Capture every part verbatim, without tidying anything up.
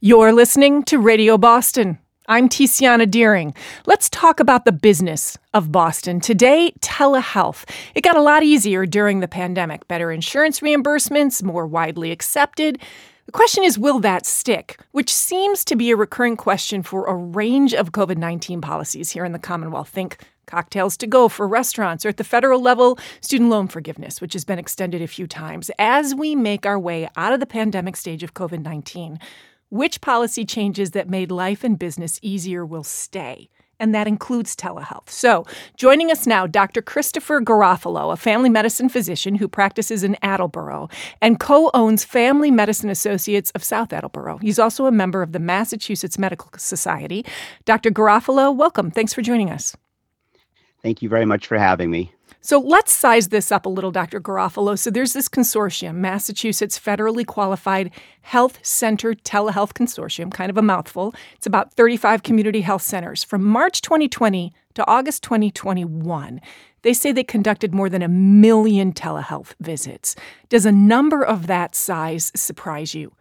You're listening to Radio Boston. I'm Tiziana Deering. Let's talk about the business of Boston. Today, telehealth. It got a lot easier during the pandemic. Better insurance reimbursements, more widely accepted. The question is, will that stick? Which seems to be a recurring question for a range of COVID nineteen policies here in the Commonwealth. Think cocktails to go for restaurants, or at the federal level, student loan forgiveness, which has been extended a few times. As we make our way out of the pandemic stage of COVID nineteen, which policy changes that made life and business easier will stay? And that includes telehealth. So joining us now, Doctor Christopher Garofalo, a family medicine physician who practices in Attleboro and co-owns Family Medicine Associates of South Attleboro. He's also a member of the Massachusetts Medical Society. Doctor Garofalo, welcome. Thanks for joining us. Thank you very much for having me. So let's size this up a little, Doctor Garofalo. So there's this consortium, Massachusetts Federally Qualified Health Center Telehealth Consortium, kind of a mouthful. It's about thirty-five community health centers. From March twenty twenty to August twenty twenty-one, they say they conducted more than a million telehealth visits. Does a number of that size surprise you?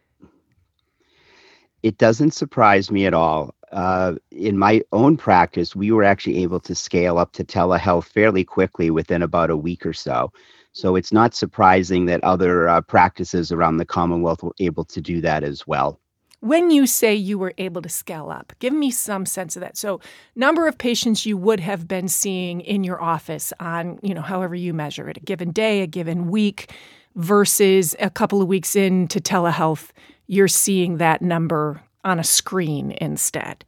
It doesn't surprise me at all. Uh, in my own practice, we were actually able to scale up to telehealth fairly quickly within about a week or so. So it's not surprising that other uh, practices around the Commonwealth were able to do that as well. When you say you were able to scale up, give me some sense of that. So number of patients you would have been seeing in your office on, you know, however you measure it, a given day, a given week, versus a couple of weeks into telehealth, you're seeing that number on a screen instead.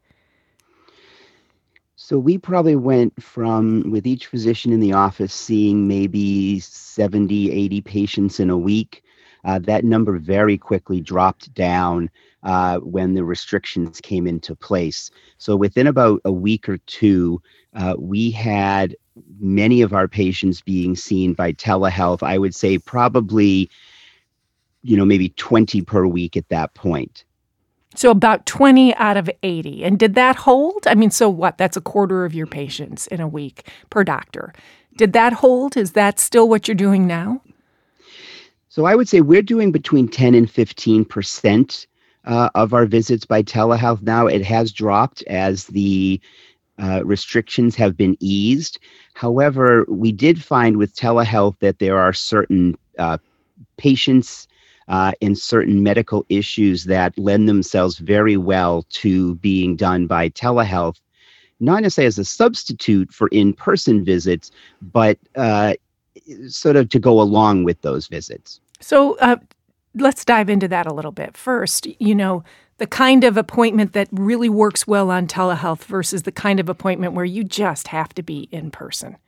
So we probably went from, with each physician in the office, seeing maybe seventy, eighty patients in a week. Uh, that number very quickly dropped down uh, when the restrictions came into place. So within about a week or two, uh, we had many of our patients being seen by telehealth. I would say probably, you know, maybe twenty per week at that point. So about twenty out of eighty. And did that hold? I mean, so what? That's a quarter of your patients in a week per doctor. Did that hold? Is that still what you're doing now? So I would say we're doing between ten and fifteen percent uh, of our visits by telehealth now. It has dropped as the uh, restrictions have been eased. However, we did find with telehealth that there are certain uh, patients Uh, in certain medical issues that lend themselves very well to being done by telehealth, not necessarily as a substitute for in-person visits, but uh, sort of to go along with those visits. So uh, let's dive into that a little bit. First, you know, the kind of appointment that really works well on telehealth versus the kind of appointment where you just have to be in person.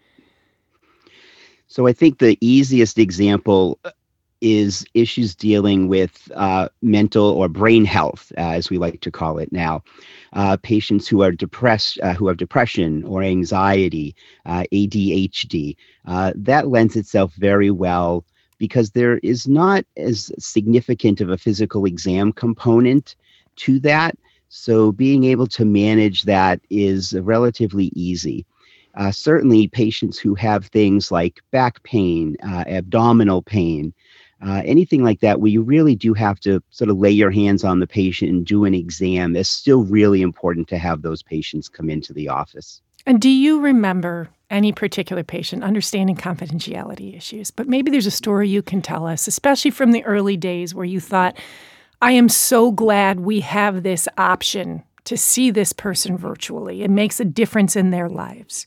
So I think the easiest example is issues dealing with uh, mental or brain health, uh, as we like to call it now. Uh, patients who are depressed, uh, who have depression or anxiety, uh, A D H D. Uh, that lends itself very well because there is not as significant of a physical exam component to that. So being able to manage that is relatively easy. Uh, certainly patients who have things like back pain, uh, abdominal pain, Uh, anything like that, where you really do have to sort of lay your hands on the patient and do an exam, it's still really important to have those patients come into the office. And do you remember any particular patient, understanding confidentiality issues, but maybe there's a story you can tell us, especially from the early days where you thought, I am so glad we have this option to see this person virtually. It makes a difference in their lives.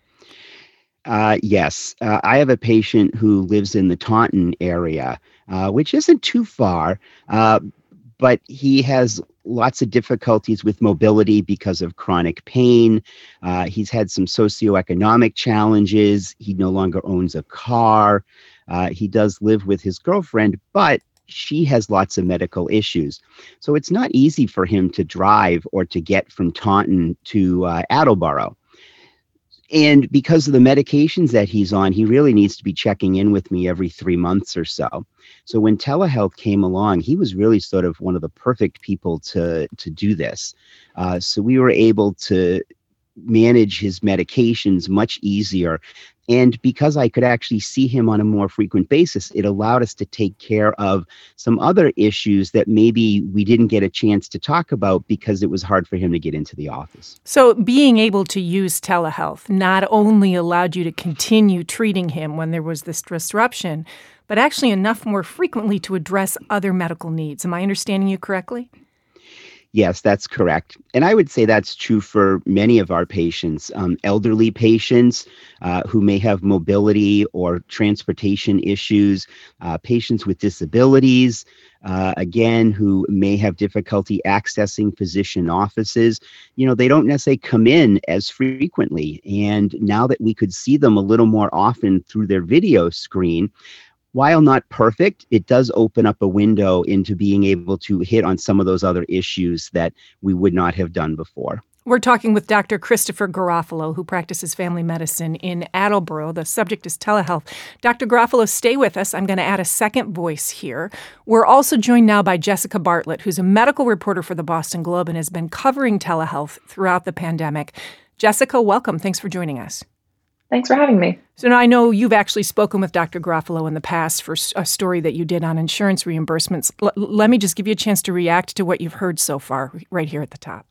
Uh, yes, uh, I have a patient who lives in the Taunton area, uh, which isn't too far, uh, but he has lots of difficulties with mobility because of chronic pain. Uh, he's had some socioeconomic challenges. He no longer owns a car. Uh, he does live with his girlfriend, but she has lots of medical issues. So it's not easy for him to drive or to get from Taunton to uh, Attleboro. And because of the medications that he's on, he really needs to be checking in with me every three months or so. So when telehealth came along, he was really sort of one of the perfect people to, to do this. Uh, so we were able to manage his medications much easier. And because I could actually see him on a more frequent basis, it allowed us to take care of some other issues that maybe we didn't get a chance to talk about because it was hard for him to get into the office. So being able to use telehealth not only allowed you to continue treating him when there was this disruption, but actually enough more frequently to address other medical needs. Am I understanding you correctly? Yes, that's correct. And I would say that's true for many of our patients, um, elderly patients uh, who may have mobility or transportation issues, uh, patients with disabilities, uh, again, who may have difficulty accessing physician offices. You know, they don't necessarily come in as frequently. And now that we could see them a little more often through their video screen, while not perfect, it does open up a window into being able to hit on some of those other issues that we would not have done before. We're talking with Doctor Christopher Garofalo, who practices family medicine in Attleboro. The subject is telehealth. Doctor Garofalo, stay with us. I'm going to add a second voice here. We're also joined now by Jessica Bartlett, who's a medical reporter for the Boston Globe and has been covering telehealth throughout the pandemic. Jessica, welcome. Thanks for joining us. Thanks for having me. So now I know you've actually spoken with Doctor Garofalo in the past for a story that you did on insurance reimbursements. L- let me just give you a chance to react to what you've heard so far right here at the top.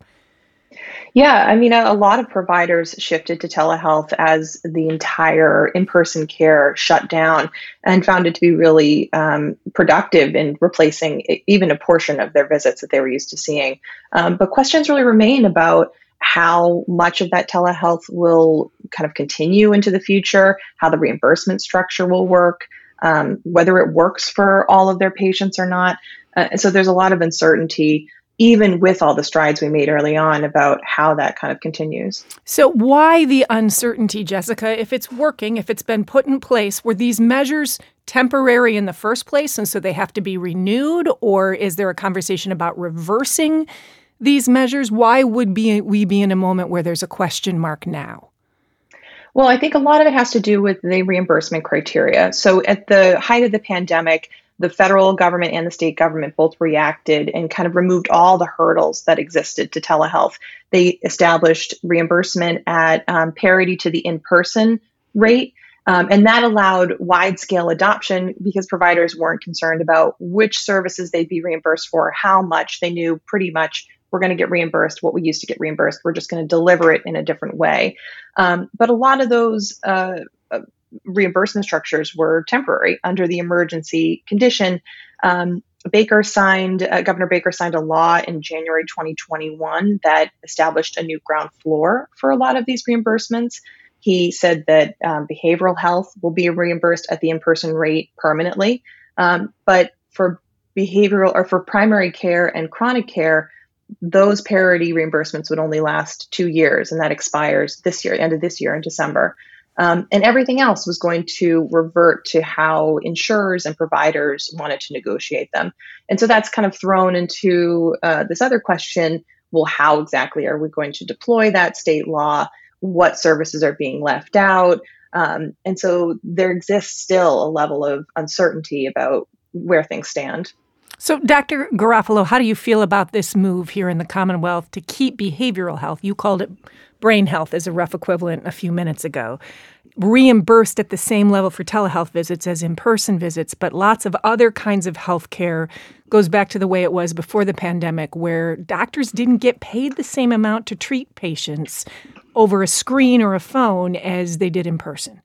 Yeah, I mean, a, a lot of providers shifted to telehealth as the entire in-person care shut down and found it to be really um, productive in replacing even a portion of their visits that they were used to seeing. Um, but questions really remain about how much of that telehealth will kind of continue into the future, how the reimbursement structure will work, um, whether it works for all of their patients or not. Uh, and so there's a lot of uncertainty, even with all the strides we made early on about how that kind of continues. So why the uncertainty, Jessica? If it's working, if it's been put in place, were these measures temporary in the first place and so they have to be renewed? Or is there a conversation about reversing these measures? Why would be, we be in a moment where there's a question mark now? Well, I think a lot of it has to do with the reimbursement criteria. So at the height of the pandemic, the federal government and the state government both reacted and kind of removed all the hurdles that existed to telehealth. They established reimbursement at um, parity to the in-person rate. Um, and that allowed wide-scale adoption because providers weren't concerned about which services they'd be reimbursed for, how much. They knew pretty much we're going to get reimbursed what we used to get reimbursed. We're just going to deliver it in a different way. Um, but a lot of those uh, uh, reimbursement structures were temporary under the emergency condition. Um, Baker signed, uh, Governor Baker signed a law in January twenty twenty-one that established a new ground floor for a lot of these reimbursements. He said that um, behavioral health will be reimbursed at the in-person rate permanently. Um, but for behavioral or for primary care and chronic care, those parity reimbursements would only last two years, and that expires this year, end of this year in December. Um, and everything else was going to revert to how insurers and providers wanted to negotiate them. And so that's kind of thrown into uh, this other question, well, how exactly are we going to deploy that state law? What services are being left out? Um, and so there exists still a level of uncertainty about where things stand. So, Doctor Garofalo, how do you feel about this move here in the Commonwealth to keep behavioral health, you called it brain health as a rough equivalent a few minutes ago, reimbursed at the same level for telehealth visits as in-person visits, but lots of other kinds of health care goes back to the way it was before the pandemic, where doctors didn't get paid the same amount to treat patients over a screen or a phone as they did in person?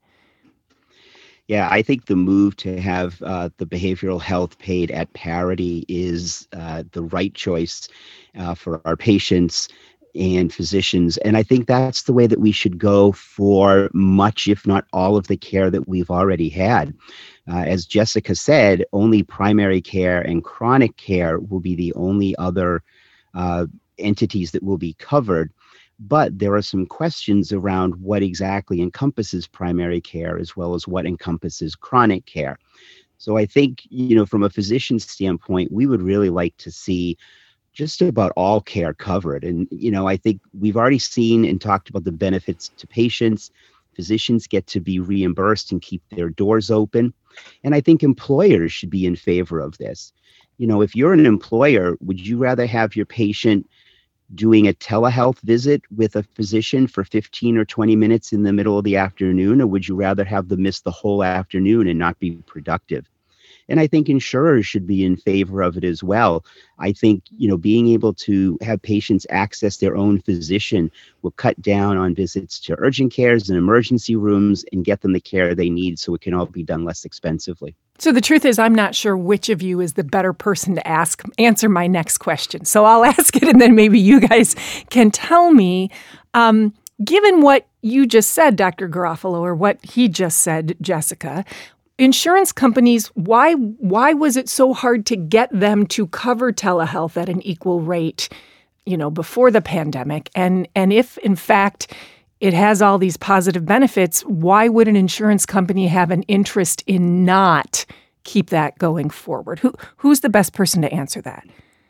Yeah, I think the move to have uh, the behavioral health paid at parity is uh, the right choice uh, for our patients and physicians. And I think that's the way that we should go for much, if not all, of the care that we've already had. Uh, as Jessica said, only primary care and chronic care will be the only other uh, entities that will be covered. But there are some questions around what exactly encompasses primary care as well as what encompasses chronic care. So I think, you know, from a physician's standpoint, we would really like to see just about all care covered. And, you know, I think we've already seen and talked about the benefits to patients. Physicians get to be reimbursed and keep their doors open. And I think employers should be in favor of this. You know, if you're an employer, would you rather have your patient doing a telehealth visit with a physician for fifteen or twenty minutes in the middle of the afternoon, or would you rather have them miss the whole afternoon and not be productive? And I think insurers should be in favor of it as well. I think, you know, being able to have patients access their own physician will cut down on visits to urgent cares and emergency rooms and get them the care they need so it can all be done less expensively. So the truth is, I'm not sure which of you is the better person to ask, answer my next question. So I'll ask it, and then maybe you guys can tell me, um, given what you just said, Doctor Garofalo, or what he just said, Jessica, insurance companies, why why was it so hard to get them to cover telehealth at an equal rate, you know, before the pandemic? And and if, in fact, it has all these positive benefits, why would an insurance company have an interest in not keep that going forward? Who who's the best person to answer that?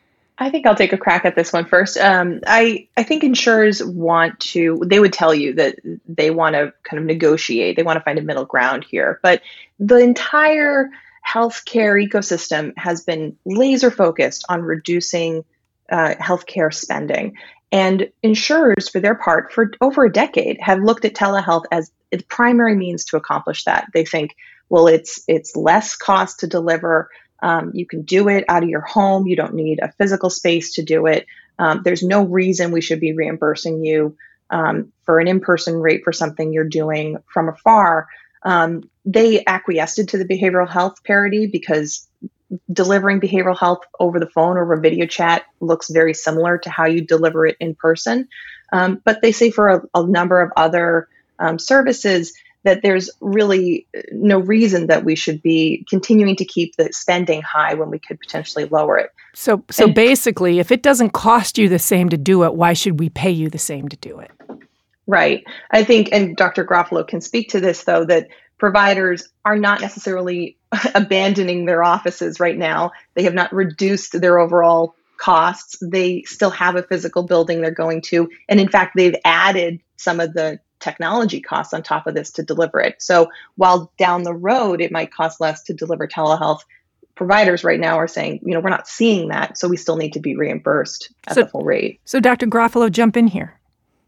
I think I'll take a crack at this one first. Um, I, I think insurers want to, they would tell you that they want to kind of negotiate. They want to find a middle ground here. But the entire healthcare ecosystem has been laser focused on reducing uh, healthcare spending. And insurers, for their part, for over a decade, have looked at telehealth as its primary means to accomplish that. They think, well, it's it's less cost to deliver. Um, you can do it out of your home. You don't need a physical space to do it. Um, there's no reason we should be reimbursing you um, for an in-person rate for something you're doing from afar. Um, they acquiesced to the behavioral health parity because delivering behavioral health over the phone or over video chat looks very similar to how you deliver it in person. Um, but they say for a, a number of other um, services that there's really no reason that we should be continuing to keep the spending high when we could potentially lower it. So so and, basically, if it doesn't cost you the same to do it, why should we pay you the same to do it? Right. I think, and Doctor Garofalo can speak to this, though, that providers are not necessarily abandoning their offices right now. They have not reduced their overall costs. They still have a physical building they're going to. And in fact, they've added some of the technology costs on top of this to deliver it. So while down the road it might cost less to deliver telehealth, providers right now are saying, you know, we're not seeing that, so we still need to be reimbursed at so, the full rate. So Doctor Garofalo, jump in here.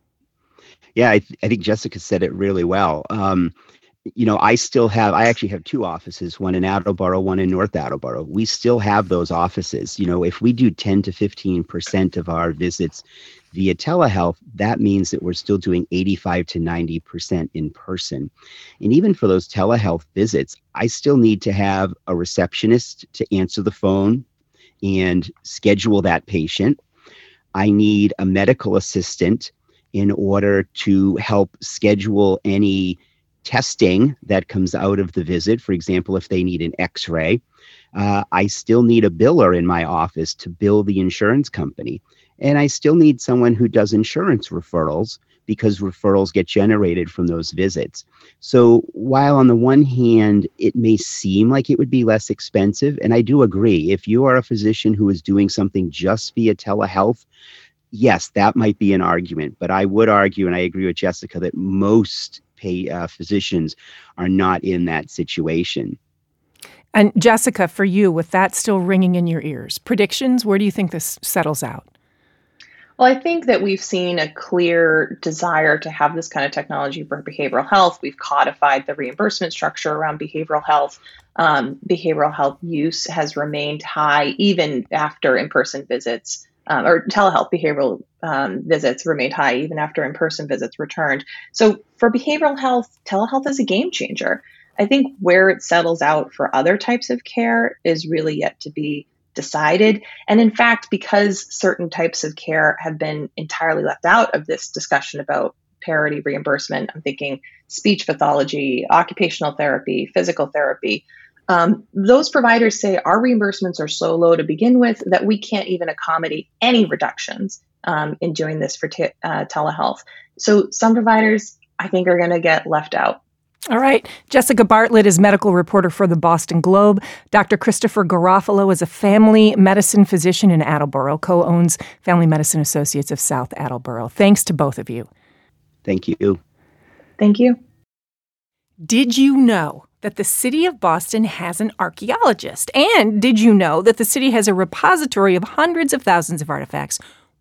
Yeah, I, th- I think Jessica said it really well. Um, you know, I still have, I actually have two offices, one in Attleboro, one in North Attleboro. We still have those offices. You know, if we do ten to fifteen percent of our visits via telehealth, that means that we're still doing eighty-five to ninety percent in person. And even for those telehealth visits, I still need to have a receptionist to answer the phone and schedule that patient. I need a medical assistant in order to help schedule any testing that comes out of the visit. For example, if they need an x-ray, uh, I still need a biller in my office to bill the insurance company. And I still need someone who does insurance referrals because referrals get generated from those visits. So while on the one hand, it may seem like it would be less expensive, and I do agree, if you are a physician who is doing something just via telehealth, yes, that might be an argument. But I would argue, and I agree with Jessica, that most pay, uh, physicians are not in that situation. And Jessica, for you, with that still ringing in your ears, predictions, where do you think this settles out? Well, I think that we've seen a clear desire to have this kind of technology for behavioral health. We've codified the reimbursement structure around behavioral health. Um, behavioral health use has remained high even after in-person visits, um, or telehealth behavioral um, visits remained high even after in-person visits returned. So for behavioral health, telehealth is a game changer. I think where it settles out for other types of care is really yet to be decided. And in fact, because certain types of care have been entirely left out of this discussion about parity reimbursement, I'm thinking speech pathology, occupational therapy, physical therapy, um, those providers say our reimbursements are so low to begin with that we can't even accommodate any reductions um, in doing this for te- uh, telehealth. So some providers, I think, are going to get left out. All right. Jessica Bartlett is medical reporter for the Boston Globe. Doctor Christopher Garofalo is a family medicine physician in Attleboro, co-owns Family Medicine Associates of South Attleboro. Thanks to both of you. Thank you. Thank you. Did you know that the city of Boston has an archaeologist? And did you know that the city has a repository of hundreds of thousands of artifacts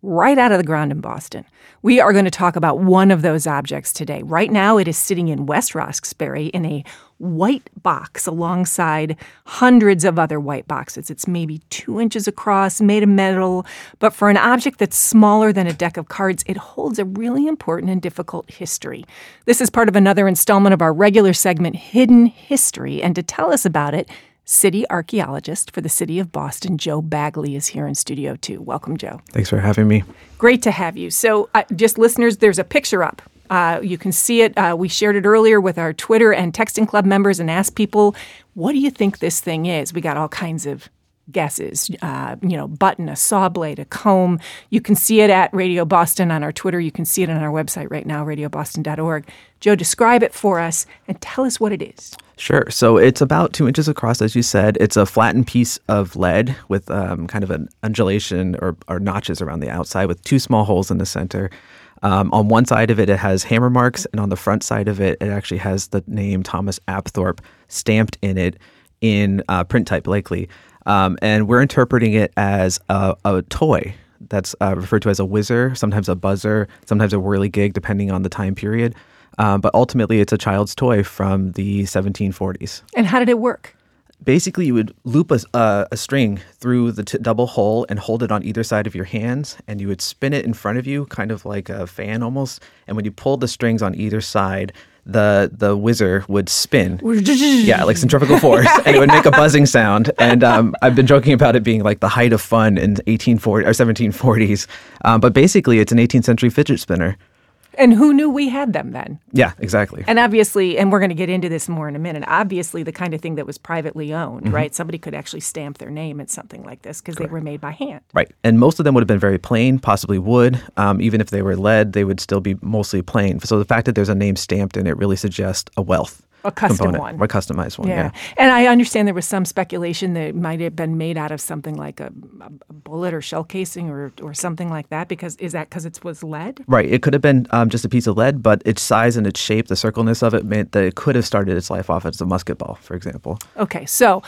right out of the ground in Boston. We are going to talk about one of those objects today. Right now, it is sitting in West Roxbury in a white box alongside hundreds of other white boxes. It's maybe two inches across, made of metal, but for an object that's smaller than a deck of cards, it holds a really important and difficult history. This is part of another installment of our regular segment, Hidden History, and to tell us about it, city archaeologist for the city of Boston, Joe Bagley, is here in studio too. Welcome, Joe. Thanks for having me. Great to have you. So uh, just listeners, there's a picture up. Uh, you can see it. Uh, we shared it earlier with our Twitter and Texting Club members and asked people, what do you think this thing is? We got all kinds of guesses, uh, you know, button, a saw blade, a comb. You can see it at Radio Boston on our Twitter. You can see it on our website right now, radio boston dot org. Joe, describe it for us and tell us what it is. Sure. So it's about two inches across, as you said. It's a flattened piece of lead with um, kind of an undulation or, or notches around the outside with two small holes in the center. Um, on one side of it, it has hammer marks, and on the front side of it, it actually has the name Thomas Apthorpe stamped in it in uh, print type, likely. Um, and we're interpreting it as a, a toy that's uh, referred to as a whizzer, sometimes a buzzer, sometimes a whirligig, depending on the time period. Um, but ultimately, it's a child's toy from the seventeen forties. And how did it work? Basically, you would loop a, uh, a string through the t- double hole and hold it on either side of your hands, and you would spin it in front of you, kind of like a fan almost. And when you pulled the strings on either side, the the whizzer would spin. Yeah, like centrifugal force, and it would make a buzzing sound. And um, I've been joking about it being like the height of fun in eighteen forty or seventeen forties. Um, but basically, it's an eighteenth century fidget spinner. And who knew we had them then? Yeah, exactly. And obviously, and we're going to get into this more in a minute, obviously the kind of thing that was privately owned, mm-hmm. right? Somebody could actually stamp their name at something like this because they were made by hand. Right. And most of them would have been very plain, possibly wood. Um, even if they were lead, they would still be mostly plain. So the fact that there's a name stamped in it really suggests a wealth. A custom component, one. Or a customized one, yeah. yeah. And I understand there was some speculation that it might have been made out of something like a, a bullet or shell casing or, or something like that. Because is that because it was lead? Right. It could have been um, just a piece of lead, but its size and its shape, the circleness of it, meant that it could have started its life off as a musket ball, for example. Okay. So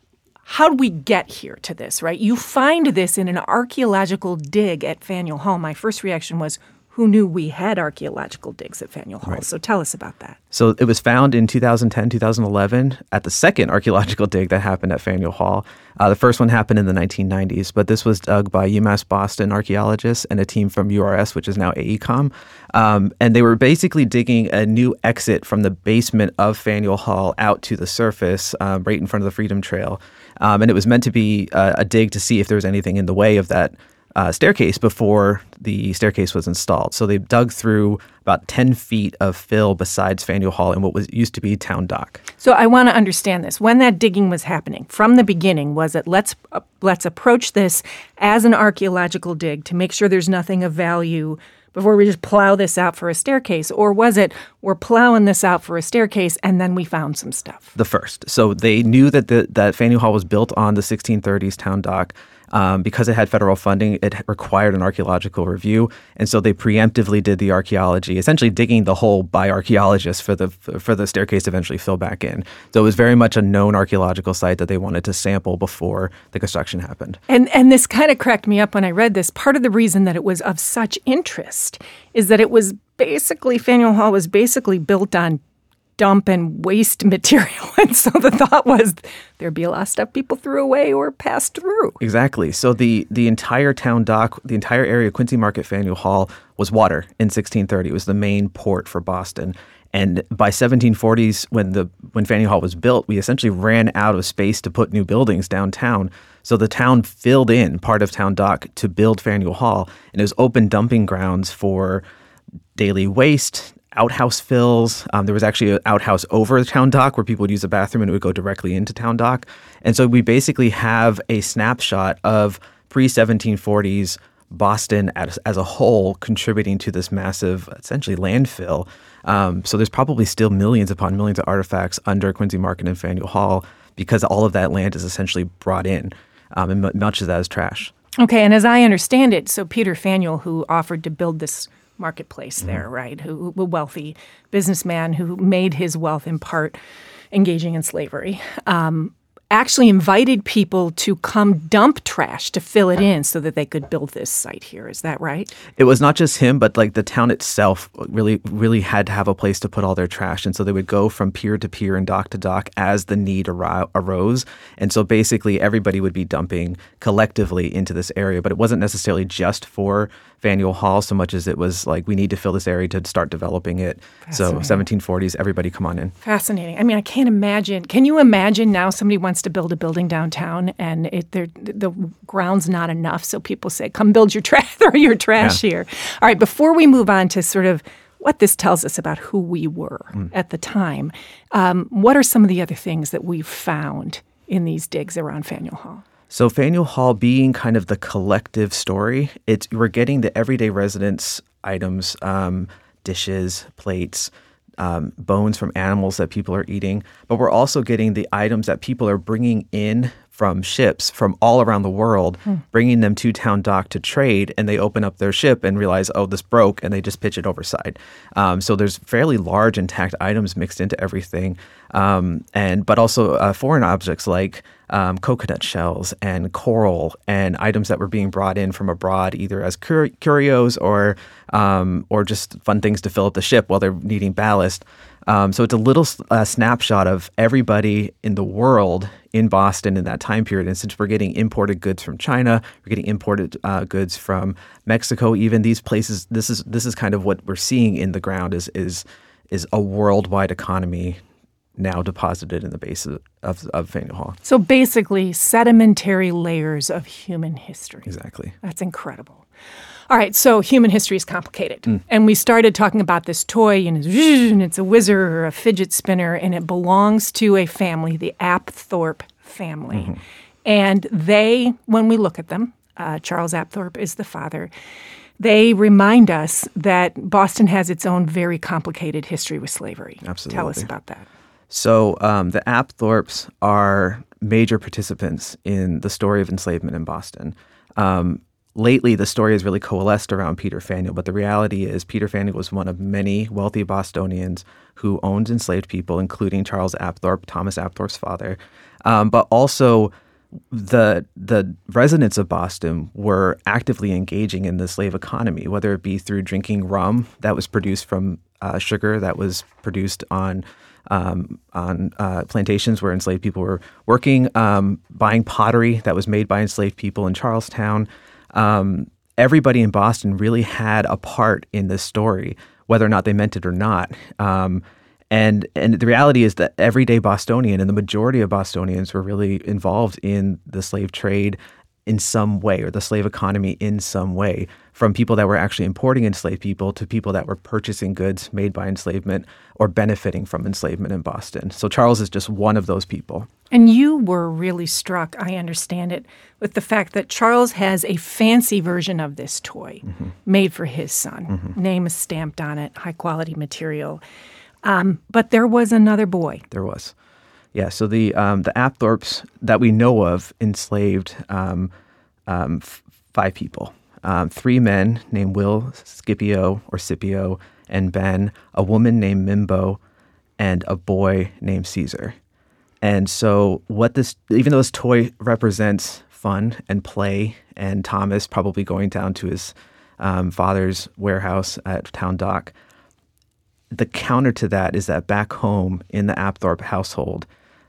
how do we get here to this, right? You find this in an archaeological dig at Faneuil Hall. My first reaction was, who knew we had archaeological digs at Faneuil Hall? Right. So tell us about that. So it was found in two thousand ten, two thousand eleven at the second archaeological dig that happened at Faneuil Hall. Uh, the first one happened in the nineteen nineties, but this was dug by UMass Boston archaeologists and a team from U R S, which is now A E COM. Um, and they were basically digging a new exit from the basement of Faneuil Hall out to the surface, um, right in front of the Freedom Trail. Um, and it was meant to be uh, a dig to see if there was anything in the way of that Uh, staircase before the staircase was installed. So they dug through about ten feet of fill besides Faneuil Hall in what was used to be Town Dock. So I want to understand this. When that digging was happening, from the beginning, was it let's uh, let's approach this as an archaeological dig to make sure there's nothing of value before we just plow this out for a staircase? Or was it we're plowing this out for a staircase and then we found some stuff? The first. So they knew that the, that Faneuil Hall was built on the sixteen thirties Town Dock. Um, because it had federal funding, it required an archaeological review. And so they preemptively did the archaeology, essentially digging the hole by archaeologists for the for the staircase to eventually fill back in. So it was very much a known archaeological site that they wanted to sample before the construction happened. And and this kind of cracked me up when I read this. Part of the reason that it was of such interest is that it was basically, Faneuil Hall was basically built on dump and waste material. And so the thought was there'd be a lot of stuff people threw away or passed through. Exactly. So the the entire Town Dock, the entire area of Quincy Market, Faneuil Hall was water in sixteen thirty. It was the main port for Boston. And by seventeen forties, when the when Faneuil Hall was built, we essentially ran out of space to put new buildings downtown. So the town filled in part of Town Dock to build Faneuil Hall. And it was open dumping grounds for daily waste, outhouse fills. Um, there was actually an outhouse over the Town Dock where people would use the bathroom and it would go directly into Town Dock. And so we basically have a snapshot of pre-seventeen forties Boston as, as a whole contributing to this massive, essentially, landfill. Um, so there's probably still millions upon millions of artifacts under Quincy Market and Faneuil Hall because all of that land is essentially brought in, um, and m- much of that is trash. Okay, and as I understand it, so Peter Faneuil, who offered to build this marketplace mm-hmm. there, right, who a wealthy businessman who made his wealth in part engaging in slavery, um, actually invited people to come dump trash to fill it in so that they could build this site here. Is that right? It was not just him, but like the town itself really, really had to have a place to put all their trash. And so they would go from pier to pier and dock to dock as the need ar- arose. And so basically everybody would be dumping collectively into this area. But it wasn't necessarily just for Faneuil Hall so much as it was like, we need to fill this area to start developing it. So seventeen forties, everybody come on in. Fascinating. I mean, I can't imagine. Can you imagine now somebody wants to build a building downtown and it, the ground's not enough, so people say, come build your trash, throw your trash yeah. here. All right, before we move on to sort of what this tells us about who we were mm. at the time, um, what are some of the other things that we've found in these digs around Faneuil Hall? So Faneuil Hall being kind of the collective story, it's we're getting the everyday residents' items, um, dishes, plates, um, bones from animals that people are eating, but we're also getting the items that people are bringing in from ships from all around the world, hmm. bringing them to Town Dock to trade, and they open up their ship and realize, oh, this broke, and they just pitch it overside. Um, so there's fairly large intact items mixed into everything, um, and but also uh, foreign objects like um, coconut shells and coral and items that were being brought in from abroad, either as cur- curios or um, or just fun things to fill up the ship while they're needing ballast. Um, so it's a little uh, snapshot of everybody in the world in Boston in that time period. And since we're getting imported goods from China, we're getting imported uh, goods from Mexico, even these places, this is this is kind of what we're seeing in the ground is is is a worldwide economy now deposited in the base of, of, of Faneuil Hall. So basically sedimentary layers of human history. Exactly. That's incredible. All right, so human history is complicated. Mm. And we started talking about this toy, and it's a whizzer or a fidget spinner, and it belongs to a family, the Apthorpe family. Mm-hmm. And they, when we look at them, uh, Charles Apthorpe is the father, they remind us that Boston has its own very complicated history with slavery. Absolutely. Tell us about that. So um, the Apthorpes are major participants in the story of enslavement in Boston. Um, lately, the story has really coalesced around Peter Faneuil, but the reality is Peter Faneuil was one of many wealthy Bostonians who owned enslaved people, including Charles Apthorpe, Thomas Apthorpe's father. Um, but also, the the residents of Boston were actively engaging in the slave economy, whether it be through drinking rum that was produced from uh, sugar that was produced on um, on uh, plantations where enslaved people were working, um, buying pottery that was made by enslaved people in Charlestown. Um, everybody in Boston really had a part in this story, whether or not they meant it or not. Um, And and the reality is that everyday Bostonian and the majority of Bostonians were really involved in the slave trade in some way, or the slave economy in some way, from people that were actually importing enslaved people to people that were purchasing goods made by enslavement or benefiting from enslavement in Boston. So Charles is just one of those people. And you were really struck, I understand it, with the fact that Charles has a fancy version of this toy mm-hmm. made for his son. Mm-hmm. Name is stamped on it, high-quality material. Um, but there was another boy. There was. Yeah, so the um, the Apthorpes that we know of enslaved um, um, f- five people. Um, three men named Will, Scipio, or Scipio, and Ben, a woman named Mimbo, and a boy named Caesar. And so what this, even though this toy represents fun and play, and Thomas probably going down to his um, father's warehouse at Town Dock, the counter to that is that back home in the Apthorpe household,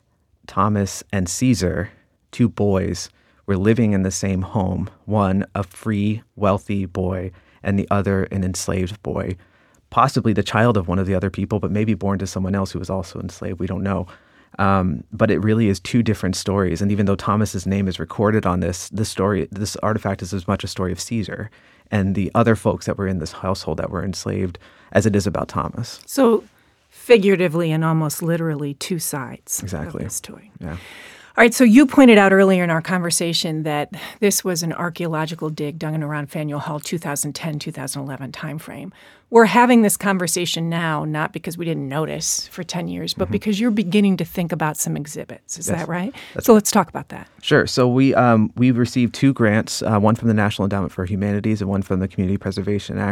Thomas and Caesar, two boys, were living in the same home. One, a free, wealthy boy, and the other, an enslaved boy, possibly the child of one of the other people, but maybe born to someone else who was also enslaved. We don't know. Um, but it really is two different stories. And even though Thomas's name is recorded on this, this story, this artifact is as much a story of Caesar and the other folks that were in this household that were enslaved as it is about Thomas. So figuratively and almost literally two sides exactly. of this toy. Yeah. All right, so you pointed out earlier in our conversation that this was an archaeological dig dug in around Faneuil Hall two thousand ten, two thousand eleven timeframe. We're having this conversation now not because we didn't notice for ten years, but mm-hmm. because you're beginning to think about some exhibits. Is yes, that right? That's so let's talk about that. Sure. So we um, we received two grants, uh, one from the National Endowment for Humanities and one from the Community Preservation Act,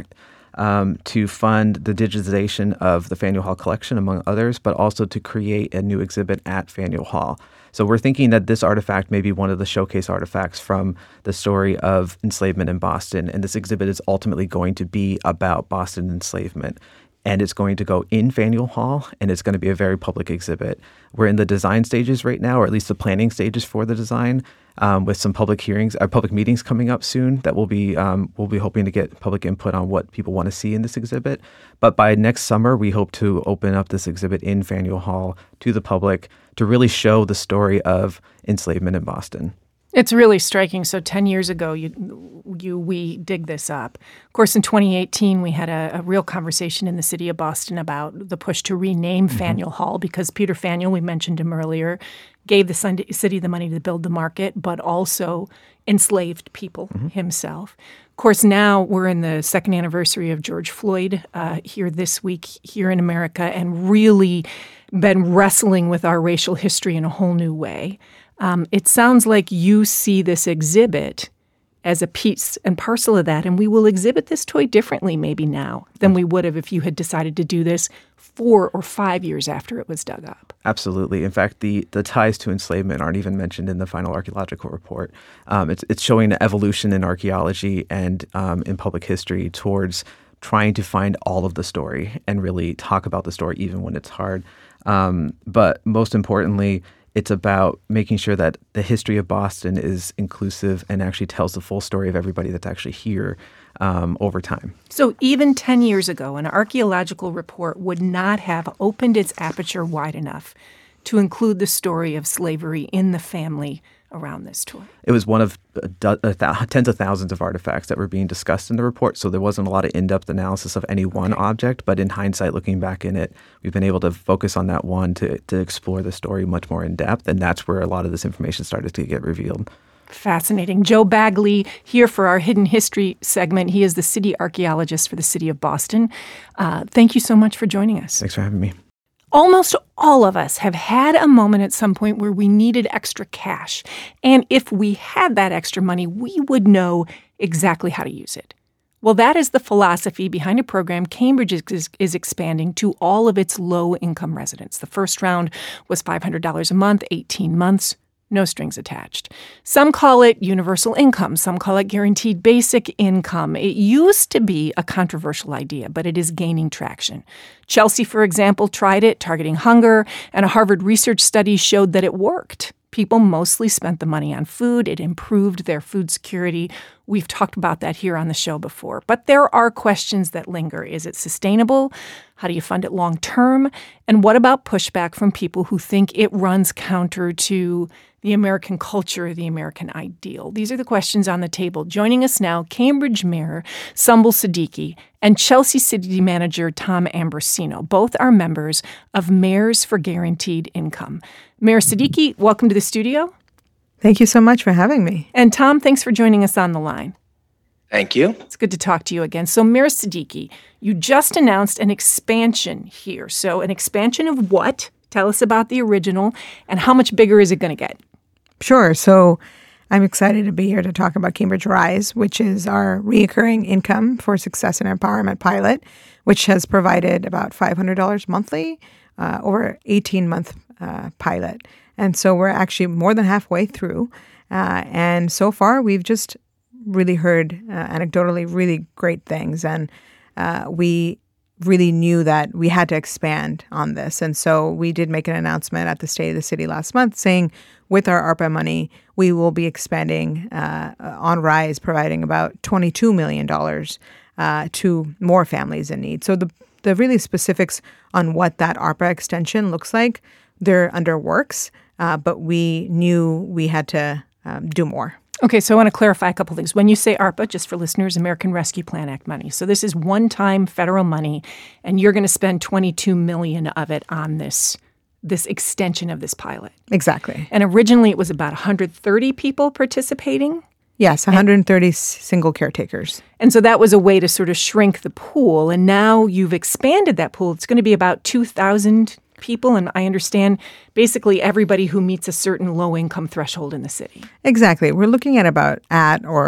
um, to fund the digitization of the Faneuil Hall collection, among others, but also to create a new exhibit at Faneuil Hall. So we're thinking that this artifact may be one of the showcase artifacts from the story of enslavement in Boston, and this exhibit is ultimately going to be about Boston enslavement. And it's going to go in Faneuil Hall, and it's going to be a very public exhibit. We're in the design stages right now, or at least the planning stages for the design, um, with some public hearings, uh, public meetings coming up soon. That will be um, we'll be hoping to get public input on what people want to see in this exhibit. But by next summer, we hope to open up this exhibit in Faneuil Hall to the public to really show the story of enslavement in Boston. It's really striking. So ten years ago, you, you, we dig this up. Of course, in twenty eighteen, we had a, a real conversation in the city of Boston about the push to rename mm-hmm. Faneuil Hall, because Peter Faneuil, we mentioned him earlier, gave the city the money to build the market, but also enslaved people mm-hmm. himself. Of course, now we're in the second anniversary of George Floyd uh, here this week here in America, and really been wrestling with our racial history in a whole new way. Um, it sounds like you see this exhibit as a piece and parcel of that, and we will exhibit this toy differently maybe now than we would have if you had decided to do this four or five years after it was dug up. Absolutely. In fact, the, the ties to enslavement aren't even mentioned in the final archaeological report. Um, it's, it's showing an evolution in archaeology and um, in public history towards trying to find all of the story and really talk about the story even when it's hard. Um, but most importantly, it's about making sure that the history of Boston is inclusive and actually tells the full story of everybody that's actually here um, over time. So even ten years ago, an archaeological report would not have opened its aperture wide enough to include the story of slavery in the family around this toy. It was one of a do- a th- tens of thousands of artifacts that were being discussed in the report, so there wasn't a lot of in-depth analysis of any one okay. object, but in hindsight, looking back in it, we've been able to focus on that one to, to explore the story much more in depth, and that's where a lot of this information started to get revealed. Fascinating. Joe Bagley here for our Hidden History segment. He is the city archaeologist for the city of Boston. Uh, thank you so much for joining us. Thanks for having me. Almost all of us have had a moment at some point where we needed extra cash. And if we had that extra money, we would know exactly how to use it. Well, that is the philosophy behind a program Cambridge is, is expanding to all of its low-income residents. The first round was five hundred dollars a month, eighteen months. No strings attached. Some call it universal income. Some call it guaranteed basic income. It used to be a controversial idea, but it is gaining traction. Chelsea, for example, tried it, targeting hunger, and a Harvard research study showed that it worked. People mostly spent the money on food. It improved their food security. We've talked about that here on the show before. But there are questions that linger. Is it sustainable? How do you fund it long term? And what about pushback from people who think it runs counter to the American culture, the American ideal? These are the questions on the table. Joining us now, Cambridge Mayor Sumbul Siddiqui and Chelsea City Manager Tom Ambrosino. Both are members of Mayors for Guaranteed Income. Mayor Siddiqui, welcome to the studio. Thank you so much for having me. And Tom, thanks for joining us on the line. Thank you. It's good to talk to you again. So, Mayor Siddiqui, you just announced an expansion here. So, an expansion of what? Tell us about the original, and how much bigger is it going to get? Sure. So I'm excited to be here to talk about Cambridge Rise, which is our recurring income for success and empowerment pilot, which has provided about five hundred dollars monthly uh, over eighteen-month uh, pilot. And so we're actually more than halfway through. Uh, and so far, we've just really heard uh, anecdotally really great things. And uh, we really knew that we had to expand on this. And so we did make an announcement at the State of the City last month saying with our ARPA money, we will be expanding uh, on Rise, providing about twenty-two million dollars uh, to more families in need. So the, the really specifics on what that ARPA extension looks like, they're under works, uh, but we knew we had to um, do more. Okay, so I want to clarify a couple things. When you say ARPA, just for listeners, American Rescue Plan Act money. So this is one-time federal money, and you're going to spend twenty-two million dollars of it on this this extension of this pilot. Exactly. And originally it was about one hundred thirty people participating? Yes, one hundred thirty and, single caretakers. And so that was a way to sort of shrink the pool, and now you've expanded that pool. It's going to be about two thousand people, and I understand basically everybody who meets a certain low-income threshold in the city. Exactly. We're looking at about at or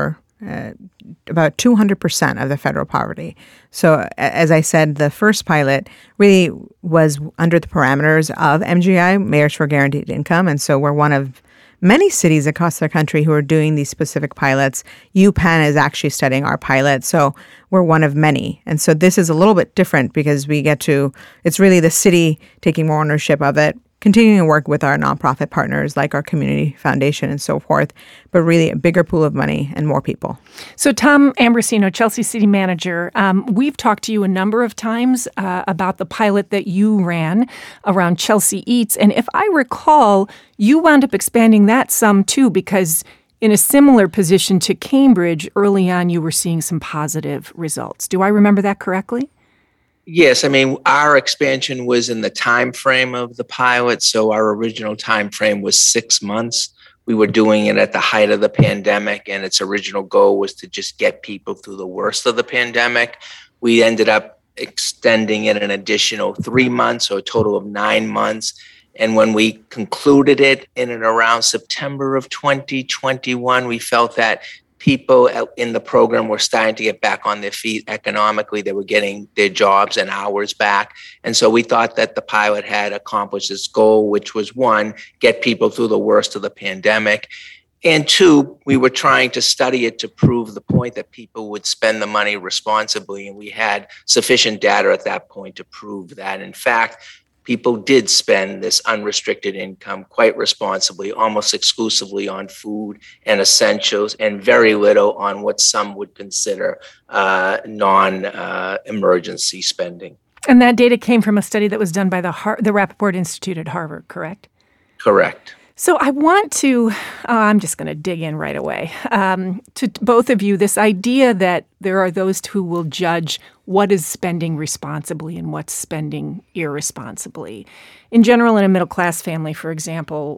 uh, about two hundred percent of the federal poverty. So as I said, the first pilot really was under the parameters of M G I, Mayors for Guaranteed Income. And so we're one of many cities across the country who are doing these specific pilots. UPenn is actually studying our pilot. So we're one of many. And so this is a little bit different because we get to, it's really the city taking more ownership of it, continuing to work with our nonprofit partners like our community foundation and so forth, but really a bigger pool of money and more people. So Tom Ambrosino, Chelsea City Manager, um, we've talked to you a number of times uh, about the pilot that you ran around Chelsea Eats. And if I recall, you wound up expanding that some too, because in a similar position to Cambridge, early on you were seeing some positive results. Do I remember that correctly? Yes, I mean, our expansion was in the time frame of the pilot. So our original time frame was six months. We were doing it at the height of the pandemic, and its original goal was to just get people through the worst of the pandemic. We ended up extending it an additional three months, so a total of nine months. And when we concluded it in and around September of twenty twenty-one, we felt that people in the program were starting to get back on their feet economically. They were getting their jobs and hours back. And so we thought that the pilot had accomplished its goal, which was one, get people through the worst of the pandemic. And two, we were trying to study it to prove the point that people would spend the money responsibly. And we had sufficient data at that point to prove that. In fact, people did spend this unrestricted income quite responsibly, almost exclusively on food and essentials, and very little on what some would consider uh, non-emergency uh, spending. And that data came from a study that was done by the Har- the Rappaport Institute at Harvard, correct? Correct. So I want to, uh, I'm just going to dig in right away, um, to both of you, this idea that there are those who will judge what is spending responsibly and what's spending irresponsibly. In general, in a middle-class family, for example,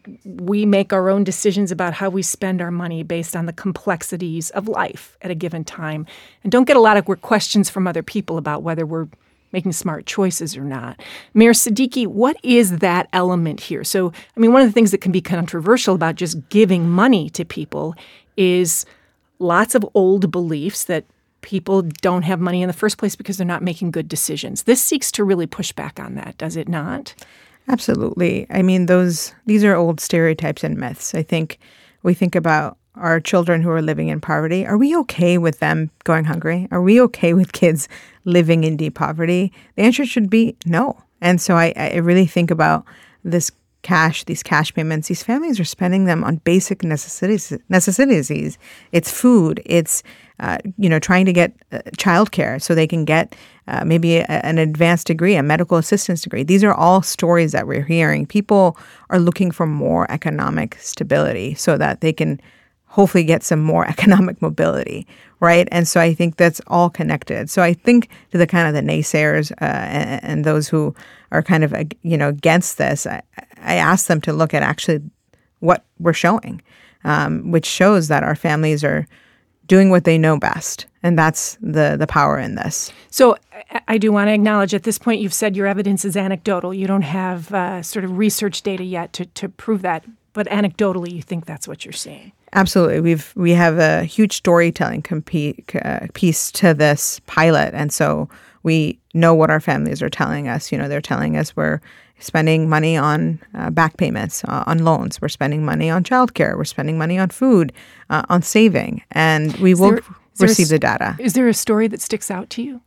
we make our own decisions about how we spend our money based on the complexities of life at a given time, and don't get a lot of questions from other people about whether we're making smart choices or not. Mayor Siddiqui, what is that element here? So, I mean, one of the things that can be controversial about just giving money to people is lots of old beliefs that people don't have money in the first place because they're not making good decisions. This seeks to really push back on that, does it not? Absolutely. I mean, those these are old stereotypes and myths. I think we think about our children who are living in poverty. Are we okay with them going hungry? Are we okay with kids living in deep poverty? The answer should be no. And so I, I really think about this cash, these cash payments. These families are spending them on basic necessities. Necessities. It's food. It's uh, you know trying to get uh, childcare so they can get uh, maybe a, an advanced degree, a medical assistance degree. These are all stories that we're hearing. People are looking for more economic stability so that they can hopefully get some more economic mobility, right? And so I think that's all connected. So I think to the kind of the naysayers uh, and, and those who are kind of, you know, against this, I, I ask them to look at actually what we're showing, um, which shows that our families are doing what they know best. And that's the the power in this. So I do want to acknowledge at this point you've said your evidence is anecdotal. You don't have uh, sort of research data yet to, to prove that. But anecdotally, you think that's what you're seeing. Absolutely. We've we have a huge storytelling compete, uh, piece to this pilot. And so we know what our families are telling us. You know, they're telling us we're spending money on uh, back payments, uh, on loans. We're spending money on childcare. We're spending money on food, uh, on saving. And we is will there, receive a, the data. Is there a story that sticks out to you?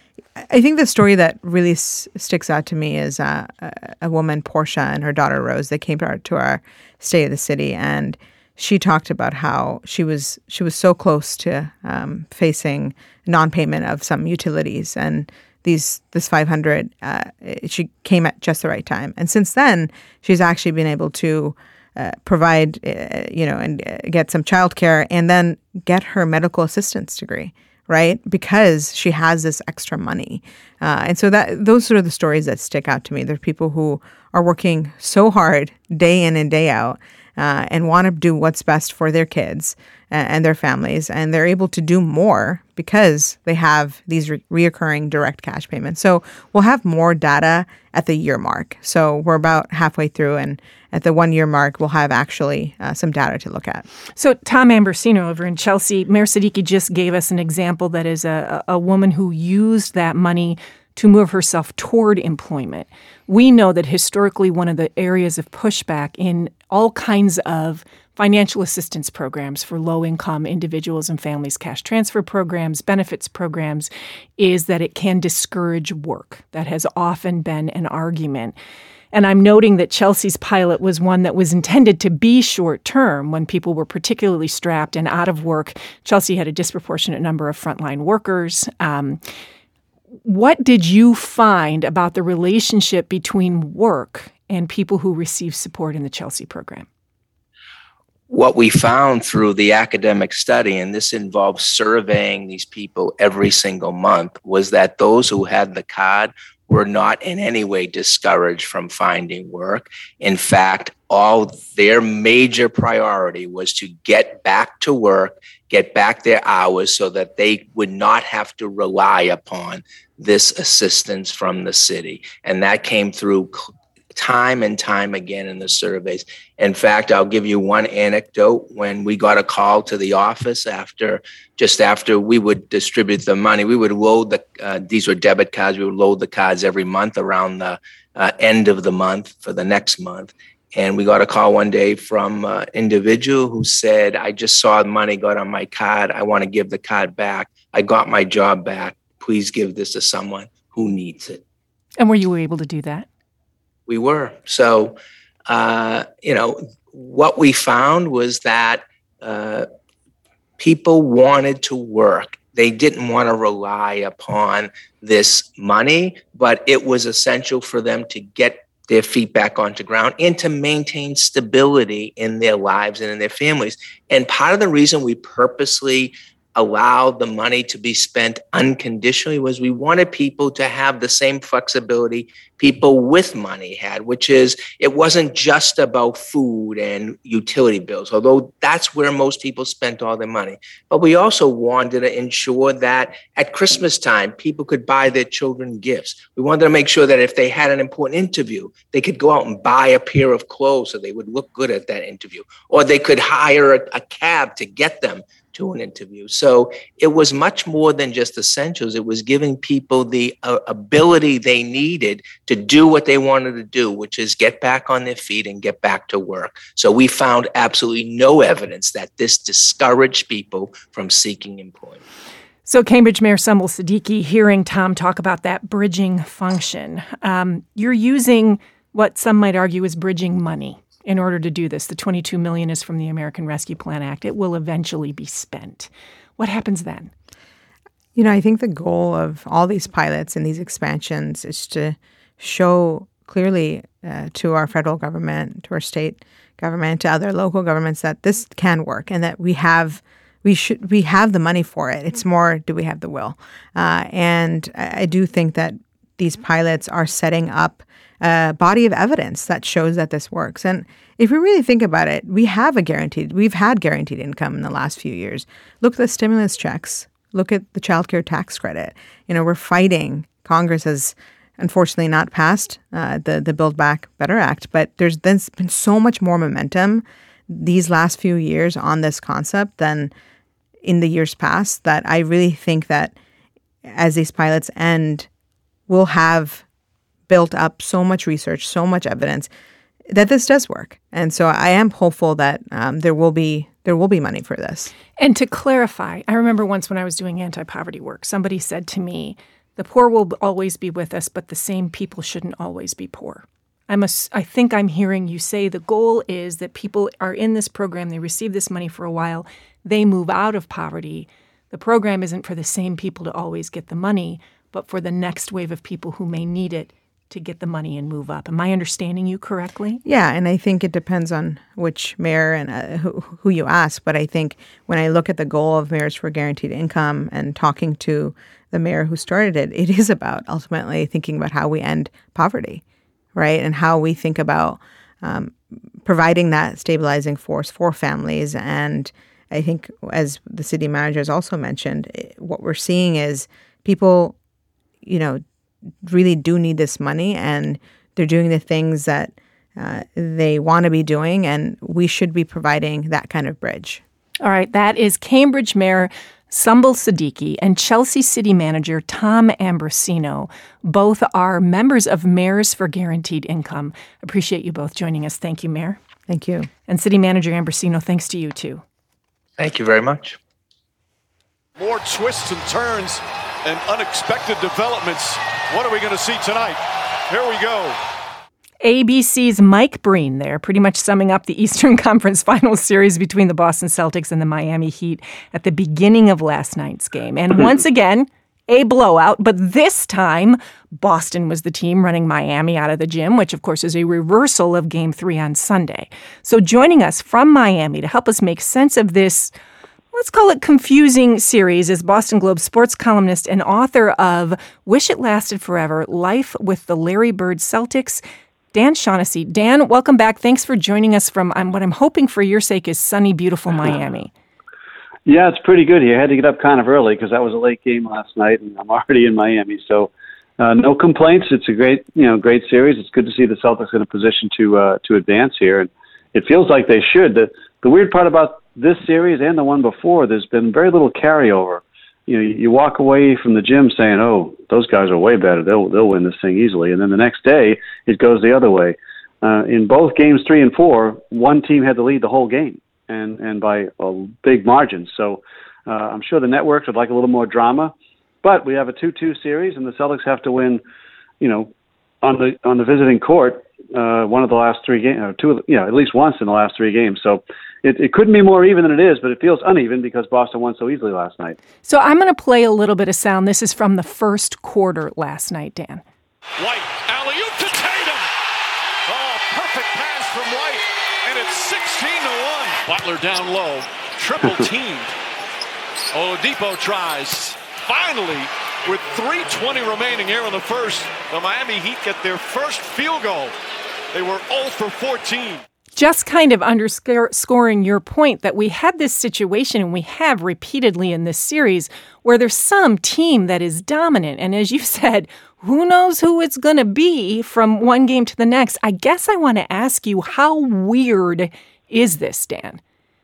I think the story that really s- sticks out to me is uh, a, a woman, Portia, and her daughter, Rose. They came to our, to our State of the City, and she talked about how she was she was so close to um, facing non-payment of some utilities, and these this five hundred uh, she came at just the right time. And since then, she's actually been able to uh, provide uh, you know and uh, get some childcare, and then get her medical assistance degree, right? Because she has this extra money. Uh, and so that those are the stories that stick out to me. There are people who are working so hard day in and day out uh, and want to do what's best for their kids and, and their families. And they're able to do more because they have these re- reoccurring direct cash payments. So we'll have more data at the year mark. So we're about halfway through, and at the one year mark, we'll have actually uh, some data to look at. So Tom Ambrosino over in Chelsea, Mayor Siddiqui just gave us an example that is a, a woman who used that money to move herself toward employment. We know that historically one of the areas of pushback in all kinds of financial assistance programs for low-income individuals and families, cash transfer programs, benefits programs, is that it can discourage work. That has often been an argument. And I'm noting that Chelsea's pilot was one that was intended to be short-term when people were particularly strapped and out of work. Chelsea had a disproportionate number of frontline workers. Um, what did you find about the relationship between work and people who receive support in the Chelsea program? What we found through the academic study, and this involves surveying these people every single month, was that those who had the card were not in any way discouraged from finding work. In fact, all their major priority was to get back to work, get back their hours so that they would not have to rely upon this assistance from the city. And that came through time and time again in the surveys. In fact, I'll give you one anecdote. When we got a call to the office after, just after we would distribute the money, we would load the, uh, these were debit cards, we would load the cards every month around the uh, end of the month for the next month. And we got a call one day from an individual who said, I just saw the money got on my card. I want to give the card back. I got my job back. Please give this to someone who needs it. And were you able to do that? We were. So, uh, you know, what we found was that uh, people wanted to work. They didn't want to rely upon this money, but it was essential for them to get their feet back onto ground and to maintain stability in their lives and in their families. And part of the reason we purposely allowed the money to be spent unconditionally was we wanted people to have the same flexibility people with money had, which is it wasn't just about food and utility bills, although that's where most people spent all their money. But we also wanted to ensure that at Christmas time, people could buy their children gifts. We wanted to make sure that if they had an important interview, they could go out and buy a pair of clothes so they would look good at that interview, or they could hire a, a cab to get them to an interview. So it was much more than just essentials. It was giving people the uh, ability they needed to do what they wanted to do, which is get back on their feet and get back to work. So we found absolutely no evidence that this discouraged people from seeking employment. So Cambridge Mayor Sumbul Siddiqui, hearing Tom talk about that bridging function, um, you're using what some might argue is bridging money in order to do this. The twenty-two million dollars is from the American Rescue Plan Act. It will eventually be spent. What happens then? You know, I think the goal of all these pilots and these expansions is to show clearly uh, to our federal government, to our state government, to other local governments that this can work and that we have we should we have the money for it. It's more, do we have the will? Uh, and I, I do think that these pilots are setting up a body of evidence that shows that this works. And if we really think about it, we have a guaranteed, we've had guaranteed income in the last few years. Look at the stimulus checks. Look at the child care tax credit. You know, we're fighting. Congress has unfortunately not passed uh, the, the Build Back Better Act, but there's been so much more momentum these last few years on this concept than in the years past that I really think that as these pilots end, we'll have built up so much research, so much evidence that this does work. And so I am hopeful that um, there will be there will be money for this. And to clarify, I remember once when I was doing anti-poverty work, somebody said to me, the poor will always be with us, but the same people shouldn't always be poor. I'm a, I think I'm hearing you say the goal is that people are in this program, they receive this money for a while, they move out of poverty. The program isn't for the same people to always get the money, but for the next wave of people who may need it to get the money and move up. Am I understanding you correctly? Yeah, and I think it depends on which mayor and uh, who, who you ask. But I think when I look at the goal of Mayors for Guaranteed Income and talking to the mayor who started it, it is about ultimately thinking about how we end poverty, right? And how we think about um, providing that stabilizing force for families. And I think, as the city manager has also mentioned, what we're seeing is people, you know, really do need this money, and they're doing the things that uh, they want to be doing, and we should be providing that kind of bridge. All right, that is Cambridge Mayor Sumbul Siddiqui and Chelsea City Manager Tom Ambrosino. Both are members of Mayors for Guaranteed Income. Appreciate you both joining us. Thank you, Mayor. Thank you. And City Manager Ambrosino, thanks to you, too. Thank you very much. More twists and turns and unexpected developments. What are we going to see tonight? Here we go. A B C's Mike Breen there, pretty much summing up the Eastern Conference Finals series between the Boston Celtics and the Miami Heat at the beginning of last night's game. And once again, a blowout, but this time Boston was the team running Miami out of the gym, which of course is a reversal of Game three on Sunday. So joining us from Miami to help us make sense of this, let's call it confusing series, is Boston Globe sports columnist and author of Wish It Lasted Forever, Life with the Larry Bird Celtics, Dan Shaughnessy. Dan, welcome back. Thanks for joining us from um, what I'm hoping for your sake is sunny, beautiful Miami. Yeah, it's pretty good here. I had to get up kind of early because that was a late game last night, and I'm already in Miami. So uh, no complaints. It's a great, you know, great series. It's good to see the Celtics in a position to uh, to advance here, and it feels like they should. The the weird part about this series and the one before, there's been very little carryover. You know, you walk away from the gym saying, "Oh, those guys are way better. They'll they'll win this thing easily," and then the next day it goes the other way. Uh, in both games three and four, one team had to lead the whole game, and and by a big margin. So uh, I'm sure the networks would like a little more drama, but we have a two two series, and the Celtics have to win, you know, on the on the visiting court, uh, one of the last three games, or two, you know, at least once in the last three games. So it, it couldn't be more even than it is, but it feels uneven because Boston won so easily last night. So I'm going to play a little bit of sound. This is from the first quarter last night, Dan. White, alley-oop to Tatum. Oh, perfect pass from White, and it's sixteen to one. Butler down low, triple teamed. Oladipo tries. Finally, with three twenty remaining here in the first, the Miami Heat get their first field goal. They were zero for fourteen. Just kind of underscoring your point that we had this situation, and we have repeatedly in this series, where there's some team that is dominant. And as you said, who knows who it's going to be from one game to the next. I guess I want to ask you, how weird is this, Dan?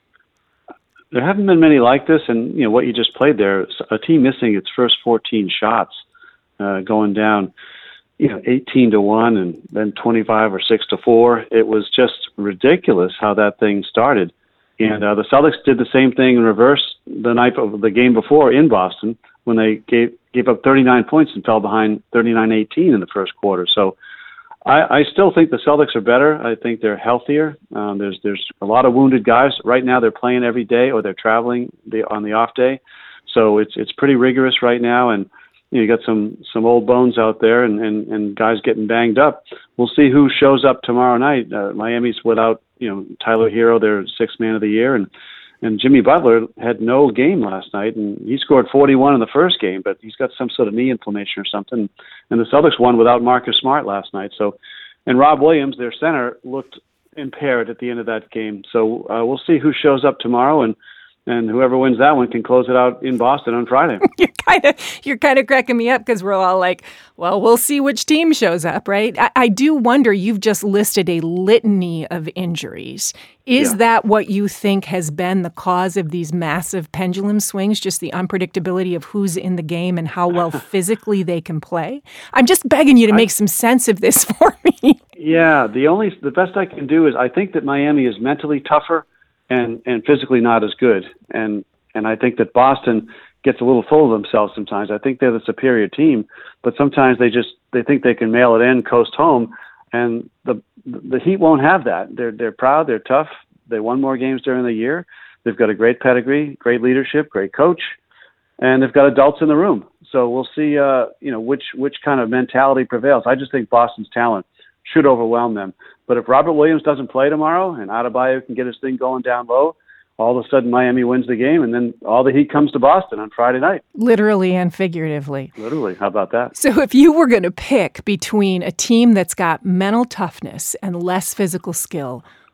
There haven't been many like this, and you know what you just played there, a team missing its first fourteen shots, uh, going down, you know, eighteen to one, and then twenty-five or six to four. It was just ridiculous how that thing started, and uh, the Celtics did the same thing in reverse the night of the game before in Boston when they gave gave up thirty-nine points and fell behind thirty-nine eighteen in the first quarter. So I, I still think the Celtics are better. I think they're healthier. Um, there's there's a lot of wounded guys right now. They're playing every day, or they're traveling the, on the off day. So it's it's pretty rigorous right now, and you know, you got some some old bones out there, and, and, and guys getting banged up. We'll see who shows up tomorrow night. Uh, Miami's without you know Tyler Hero, their sixth man of the year, and and Jimmy Butler had no game last night, and he scored forty-one in the first game, but he's got some sort of knee inflammation or something. And the Celtics won without Marcus Smart last night. So, and Rob Williams, their center, looked impaired at the end of that game. So uh, we'll see who shows up tomorrow, and and whoever wins that one can close it out in Boston on Friday. You're kind of you're kind of cracking me up because we're all like, well, we'll see which team shows up, right? I, I do wonder, you've just listed a litany of injuries. Is yeah. that what you think has been the cause of these massive pendulum swings, just the unpredictability of who's in the game and how well physically they can play? I'm just begging you to make I, some sense of this for me. Yeah, the only the best I can do is I think that Miami is mentally tougher and and physically not as good. And and I think that Boston gets a little full of themselves sometimes. I think they're the superior team, but sometimes they just they think they can mail it in, coast home, and the the Heat won't have that. They're they're proud, they're tough. They won more games during the year. They've got a great pedigree, great leadership, great coach, and they've got adults in the room. So we'll see uh, you know, which which kind of mentality prevails. I just think Boston's talent should overwhelm them. But if Robert Williams doesn't play tomorrow and Adebayo can get his thing going down low, all of a sudden Miami wins the game, and then all the heat comes to Boston on Friday night. Literally and figuratively. Literally. How about that? So if you were going to pick between a team that's got mental toughness and less physical skill,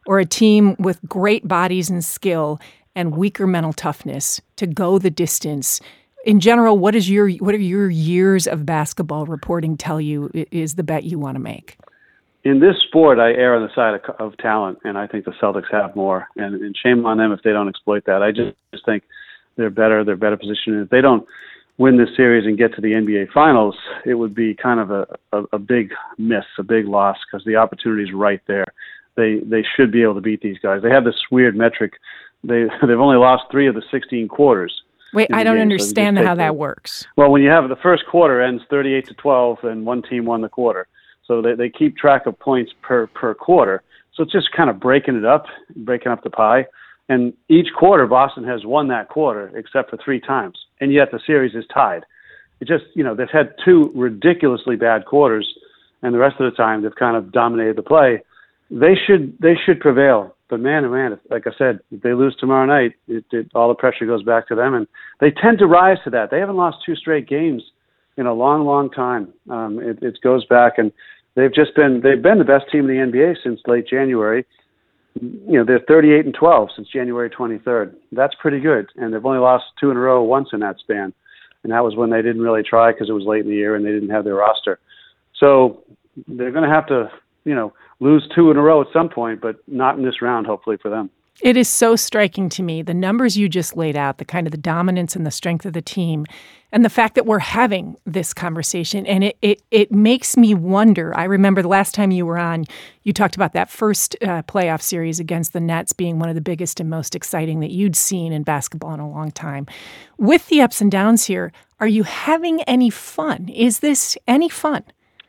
or a team with great bodies and skill and weaker mental toughness to go the distance? In general, what is your what are your years of basketball reporting tell you is the bet you want to make? In this sport, I err on the side of, of talent, and I think the Celtics have more. And, and shame on them if they don't exploit that. I just, just think they're better. They're better positioned. If they don't win this series and get to the N B A Finals, it would be kind of a, a, a big miss, a big loss, because the opportunity is right there. They they should be able to beat these guys. They have this weird metric. They they've only lost three of the sixteen quarters. Wait, I don't game, understand so how that the, works. Well, when you have the first quarter ends thirty-eight to twelve, and one team won the quarter. So they, they keep track of points per, per quarter. So it's just kind of breaking it up, breaking up the pie. And each quarter, Boston has won that quarter except for three times. And yet the series is tied. It just, you know, they've had two ridiculously bad quarters, and the rest of the time they've kind of dominated the play. They should they should prevail. But man, oh man, if, like I said, if they lose tomorrow night, it, it, all the pressure goes back to them. And they tend to rise to that. They haven't lost two straight games in a long, long time. Um, it, it goes back, and they've just been they've been the best team in the N B A since late January. You know, they're thirty-eight and twelve since January twenty-third. That's pretty good, and they've only lost two in a row once in that span, and that was when they didn't really try because it was late in the year and they didn't have their roster. So they're going to have to, you know, lose two in a row at some point, but not in this round, hopefully for them. It is so striking to me, the numbers you just laid out, the kind of the dominance and the strength of the team, and the fact that we're having this conversation. And it it, it makes me wonder. I remember the last time you were on, you talked about that first uh, playoff series against the Nets being one of the biggest and most exciting that you'd seen in basketball in a long time. With the ups and downs here, are you having any fun? Is this any fun?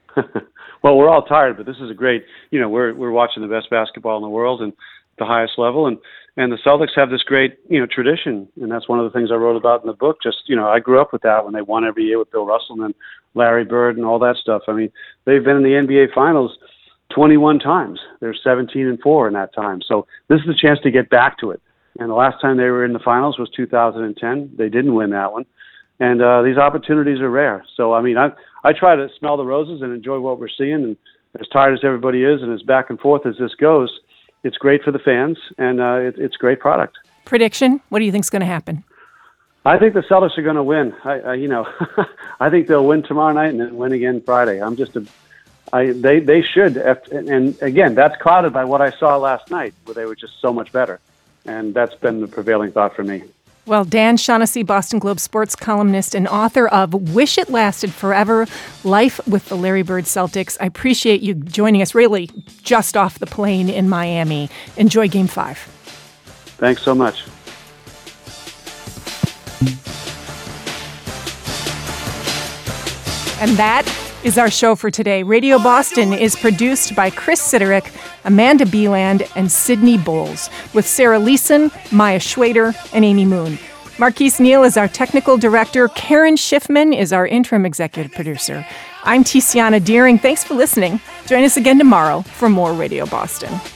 Well, we're all tired, but this is a great, you know, we're we're watching the best basketball in the world and the highest level, and and the Celtics have this great, you know, tradition, and that's one of the things I wrote about in the book. Just, you know, I grew up with that when they won every year with Bill Russell and Larry Bird and all that stuff. I mean, they've been in the N B A Finals twenty-one times. They're seventeen and four in that time. So this is a chance to get back to it. And the last time they were in the finals was two thousand ten. They didn't win that one. And uh, these opportunities are rare. So, I mean, I I try to smell the roses and enjoy what we're seeing. And as tired as everybody is and as back and forth as this goes, it's great for the fans, and uh, it, it's great product. Prediction? What do you think is going to happen? I think the Celtics are going to win. I, I you know, I think they'll win tomorrow night and then win again Friday. I'm just a, I they they should. And again, that's clouded by what I saw last night, where they were just so much better, and that's been the prevailing thought for me. Well, Dan Shaughnessy, Boston Globe sports columnist and author of Wish It Lasted Forever, Life with the Larry Bird Celtics. I appreciate you joining us really just off the plane in Miami. Enjoy Game five. Thanks so much. And that is our show for today. Radio Boston is produced by Chris Siderick, Amanda Beeland, and Sydney Bowles, with Sarah Leeson, Maya Schwader, and Amy Moon. Marquise Neal is our technical director. Karen Schiffman is our interim executive producer. I'm Tiziana Deering. Thanks for listening. Join us again tomorrow for more Radio Boston.